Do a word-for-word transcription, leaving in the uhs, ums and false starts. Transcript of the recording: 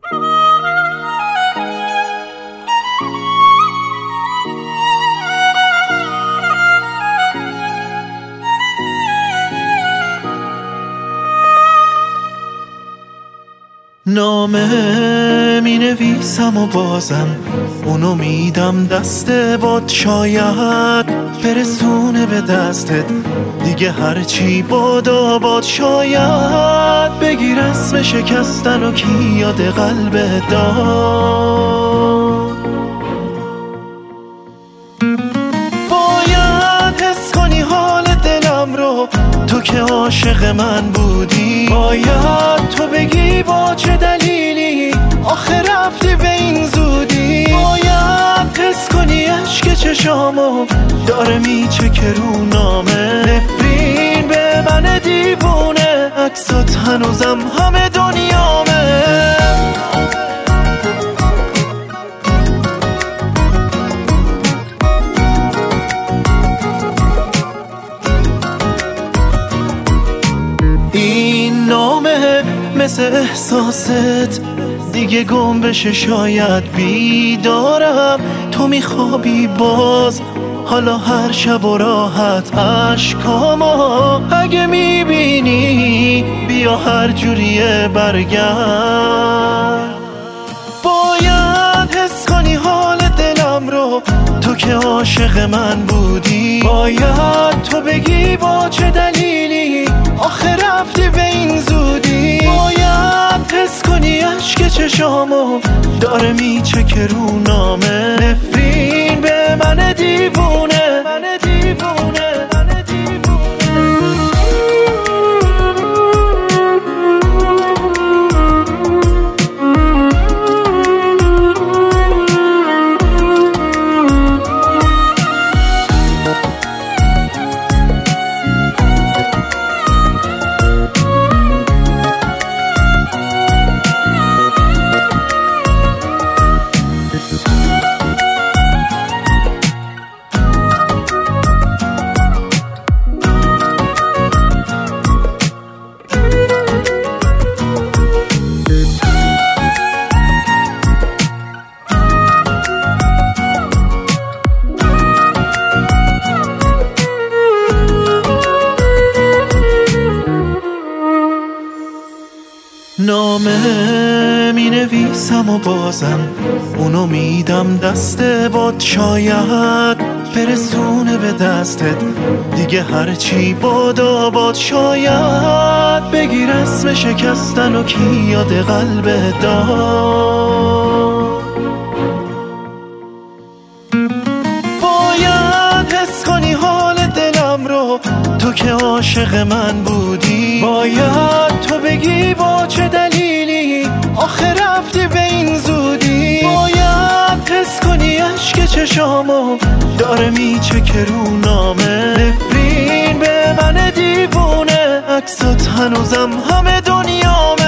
نامه می نویسم و بازم اونو میدم دست باد، شاید برسونه به دستت دیگه هرچی بادا باد. شاید بگیر اسم شکستن و کی یاد قلب داد. باید حس کنی حال دلم رو، تو که عاشق من بودی. باید تو بگی با چه دلیلی آخه رفتی به این زودی. باید حس کنی عشق چشامو داره میچکه رو نامه. نفرین به من دیوونه، عکسات هنوزم همه دنیامه. این نامه مثل احساست دیگه گم بشه، شاید بیدارم تو میخوابی باز. حالا هر شب و راحت عشقامو اگه میبینی بیا هر جوریه برگرد. باید حس کنی حال دلم رو، تو که عاشق من بودی. باید تو بگی با چه دلیلی آخه رفتی به این زودی. باید حس کنی عشق چشامو داره میچکه رو نامه. نفرین به من دیوونه، من دیوونه، من دیوونه. نامه می نویسم و بازم اونو میدم دست باد، شاید برسونه به دستت دیگه هرچی بادا باد. شاید بگیر اسم شکستن و کی یاد قلب داد. باید حس کنی حال دلم رو، تو که عاشق من بودی. باید تو بگی با چه دلیلی آخه رفتی به این زودی. باید حس کنی عشق چشامو داره میچکه رو نامه. نفرین به من دیوونه، عکسات هنوزم همه دنیامه.